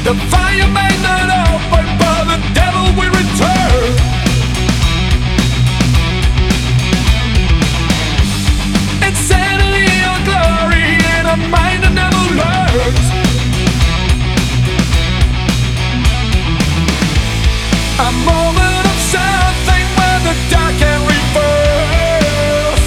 The fire may not open, but the devil will return. Insanity or glory in a mind that never learns. A moment of something where the dark can reverse.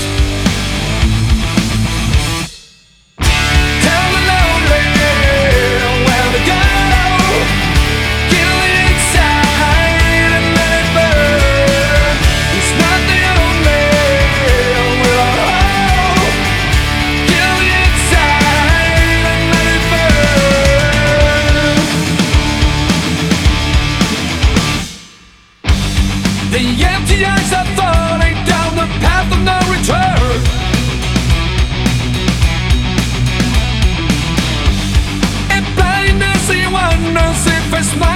Tell the lonely where to go. Kill the inside and let it burn. It's not the only will I hold. Kill the inside and let it burn. The empty eyes are falling down the path of no return. In blindness he wonders if it's not